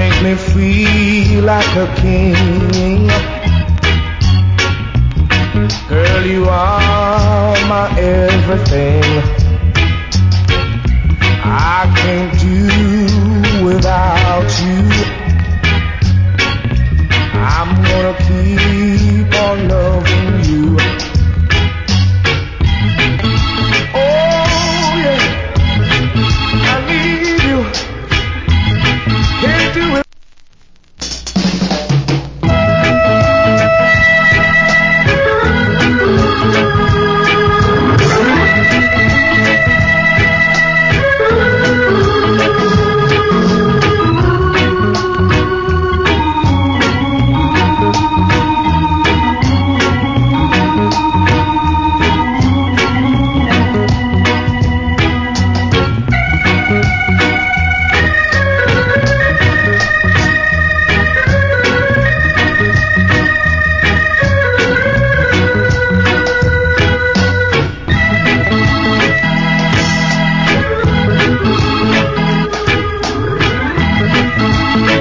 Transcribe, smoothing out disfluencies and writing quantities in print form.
make me feel like a king. Girl, you are my everything. I can't do without you.